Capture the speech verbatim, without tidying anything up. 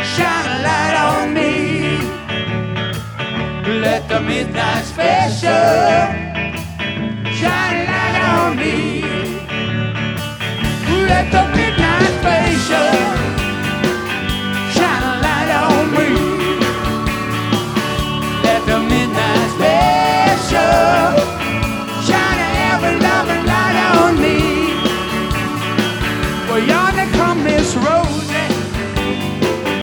shine a light on me. Let the midnight special